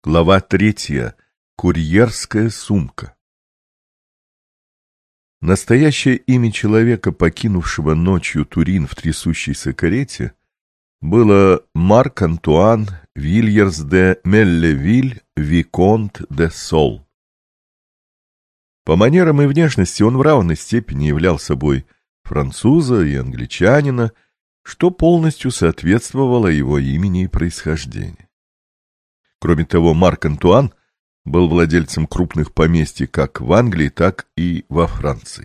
Глава 3. Курьерская сумка. Настоящее имя человека, покинувшего ночью Турин в трясущейся карете, было Марк-Антуан Вильерс де Меллевиль Виконт де Сол. По манерам и внешности он в равной степени являл собой француза и англичанина, что полностью соответствовало его имени и происхождению. Кроме того, Марк-Антуан был владельцем крупных поместий как в Англии, так и во Франции.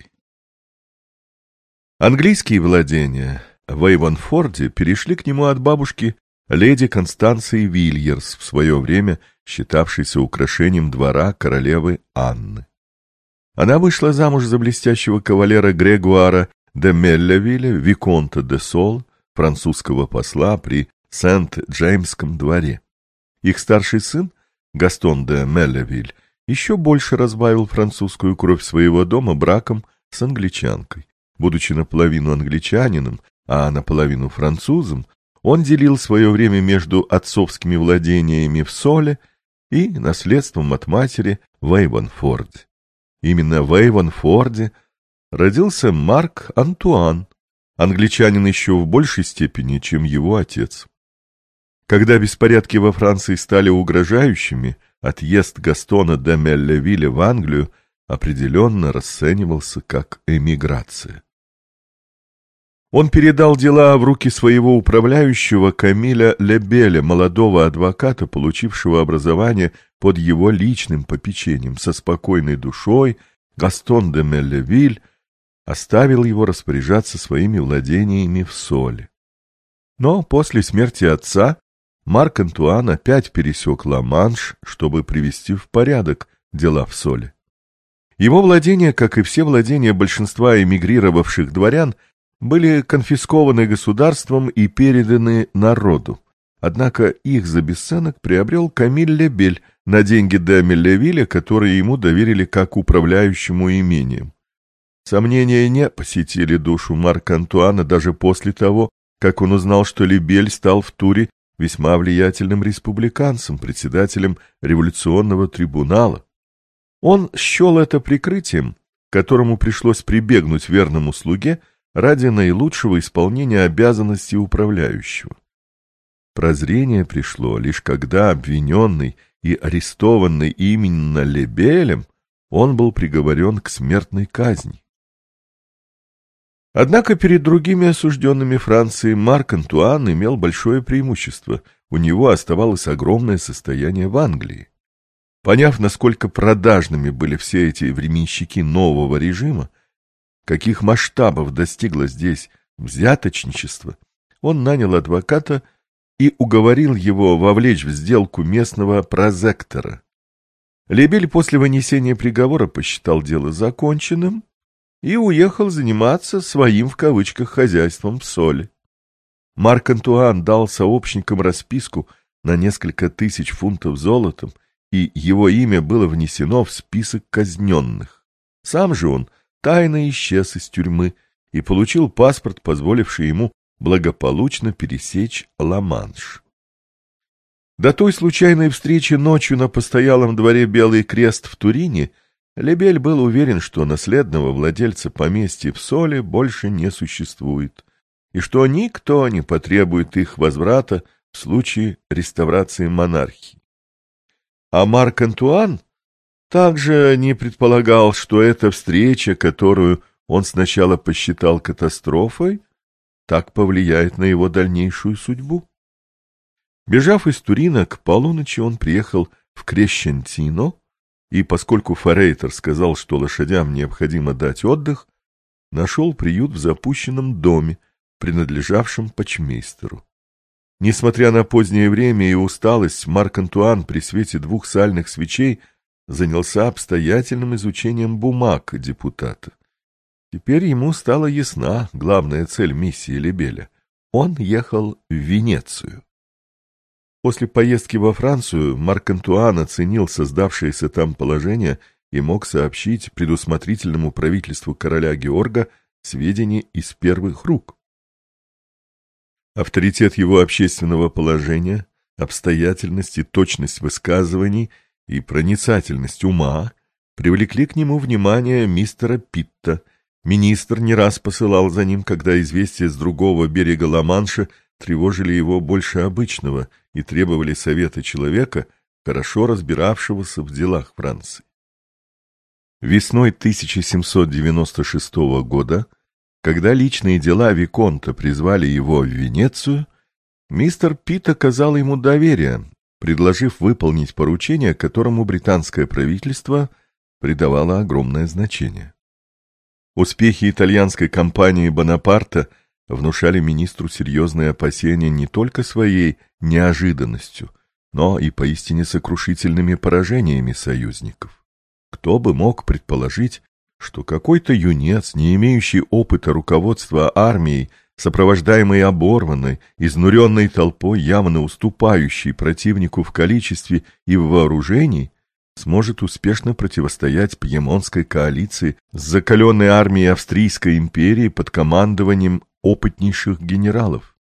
Английские владения в Эйвонфорде перешли к нему от бабушки леди Констанции Вильерс, в свое время считавшейся украшением двора королевы Анны. Она вышла замуж за блестящего кавалера Грегуара де Меллевиля, виконта де Сол, французского посла при Сент-Джеймском дворе. Их старший сын, Гастон де Меллевиль, еще больше разбавил французскую кровь своего дома браком с англичанкой. Будучи наполовину англичанином, а наполовину французом, он делил свое время между отцовскими владениями в Соле и наследством от матери в Эйвонфорде. Именно в Эйвонфорде родился Марк-Антуан, англичанин еще в большей степени, чем его отец. Когда беспорядки во Франции стали угрожающими, отъезд Гастона де Меллевиля в Англию определенно расценивался как эмиграция. Он передал дела в руки своего управляющего Камиля Лебеля, молодого адвоката, получившего образование под его личным попечением. Со спокойной душой Гастон де Меллевиль оставил его распоряжаться своими владениями в Соле. Но после смерти отца Марк-Антуан опять пересек Ла-Манш, чтобы привести в порядок дела в Соле. Его владения, как и все владения большинства эмигрировавших дворян, были конфискованы государством и переданы народу. Однако их за бесценок приобрел Камиль Лебель на деньги де Меллевиля, которые ему доверили как управляющему имением. Сомнения не посетили душу Марка-Антуана даже после того, как он узнал, что Лебель стал в Туре весьма влиятельным республиканцем, председателем революционного трибунала. Он счел это прикрытием, к которому пришлось прибегнуть верному слуге ради наилучшего исполнения обязанностей управляющего. Прозрение пришло лишь когда обвиненный и арестованный именно Лебелем, он был приговорен к смертной казни. Однако перед другими осужденными Франции Марк-Антуан имел большое преимущество. У него оставалось огромное состояние в Англии. Поняв, насколько продажными были все эти временщики нового режима, каких масштабов достигло здесь взяточничество, он нанял адвоката и уговорил его вовлечь в сделку местного прозектора. Лебель после вынесения приговора посчитал дело законченным и уехал заниматься своим, в кавычках, хозяйством в Соле. Марк-Антуан дал сообщникам расписку на несколько тысяч фунтов золотом, и его имя было внесено в список казненных. Сам же он тайно исчез из тюрьмы и получил паспорт, позволивший ему благополучно пересечь Ла-Манш. До той случайной встречи ночью на постоялом дворе «Белый крест» в Турине Лебель был уверен, что наследного владельца поместья в Соле больше не существует, и что никто не потребует их возврата в случае реставрации монархии. А Марк-Антуан также не предполагал, что эта встреча, которую он сначала посчитал катастрофой, так повлияет на его дальнейшую судьбу. Бежав из Турина, к полуночи он приехал в Крещентино, и, поскольку форейтор сказал, что лошадям необходимо дать отдых, нашел приют в запущенном доме, принадлежавшем почмейстеру. Несмотря на позднее время и усталость, Марк-Антуан при свете 2 сальных свечей занялся обстоятельным изучением бумаг депутата. Теперь ему стала ясна главная цель миссии Лебеля. Он ехал в Венецию. После поездки во Францию Марк-Антуан оценил создавшееся там положение и мог сообщить предусмотрительному правительству короля Георга сведения из первых рук. Авторитет его общественного положения Обстоятельность и точность высказываний и проницательность ума привлекли к нему внимание мистера Питта. Министр не раз посылал за ним, когда известия с другого берега Ла-Манша тревожили его больше обычного и требовали совета человека, хорошо разбиравшегося в делах Франции. Весной 1796 года, когда личные дела виконта призвали его в Венецию, мистер Питт оказал ему доверие, предложив выполнить поручение, которому британское правительство придавало огромное значение. Успехи итальянской кампании Бонапарта внушали министру серьезные опасения не только своей неожиданностью, но и поистине сокрушительными поражениями союзников. Кто бы мог предположить, что какой-то юнец, не имеющий опыта руководства армией, сопровождаемый оборванной, изнуренной толпой, явно уступающей противнику в количестве и в вооружении, сможет успешно противостоять пьемонтской коалиции с закаленной армией Австрийской империи под командованием опытнейших генералов.